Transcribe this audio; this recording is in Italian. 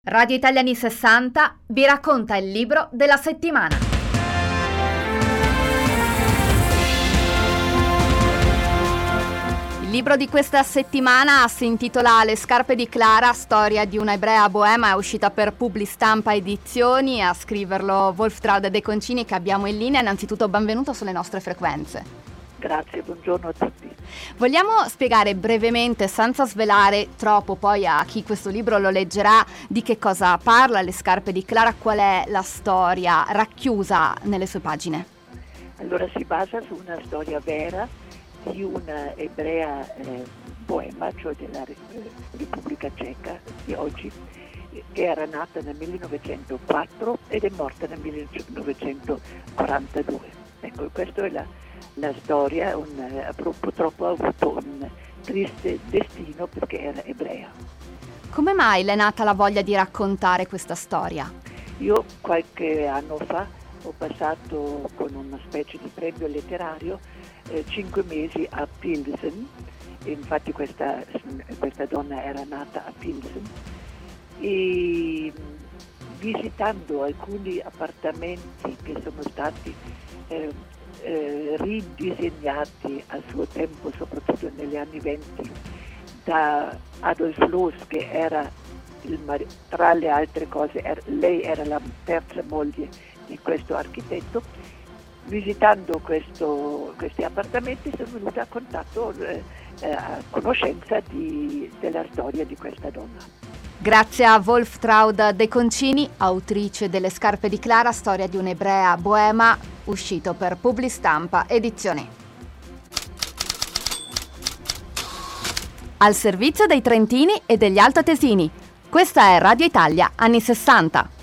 Radio Italia anni 60 vi racconta il libro della settimana. Il libro di questa settimana si intitola Le scarpe di Clara, storia di una ebrea boema, è uscita per Publistampa Edizioni. A scriverlo Wolftraud De Concini, che abbiamo in linea. Innanzitutto benvenuto sulle nostre frequenze. Grazie, buongiorno a tutti. Vogliamo spiegare brevemente, senza svelare troppo poi a chi questo libro lo leggerà, di che cosa parla Le scarpe di Clara, qual è la storia racchiusa nelle sue pagine? Allora, si basa su una storia vera di una ebrea boema, cioè della Repubblica Ceca di oggi, che era nata nel 1904 ed è morta nel 1942. Ecco, questa è la storia. Purtroppo ha avuto un triste destino perché era ebrea. Come mai le è nata la voglia di raccontare questa storia? Io qualche anno fa ho passato con una specie di premio letterario 5 mesi a Pilsen, e infatti questa donna era nata a Pilsen, e visitando alcuni appartamenti che sono stati ridisegnati a suo tempo, soprattutto negli anni 20, da Adolf Loos, che era tra le altre cose, lei era la terza moglie di questo architetto. Visitando questi appartamenti sono venuta a conoscenza della storia di questa donna. Grazie a Wolftraud De Concini, autrice delle scarpe di Clara, storia di un'ebrea boema, uscito per Publistampa Edizioni. Al servizio dei trentini e degli altoatesini. Questa è Radio Italia anni 60.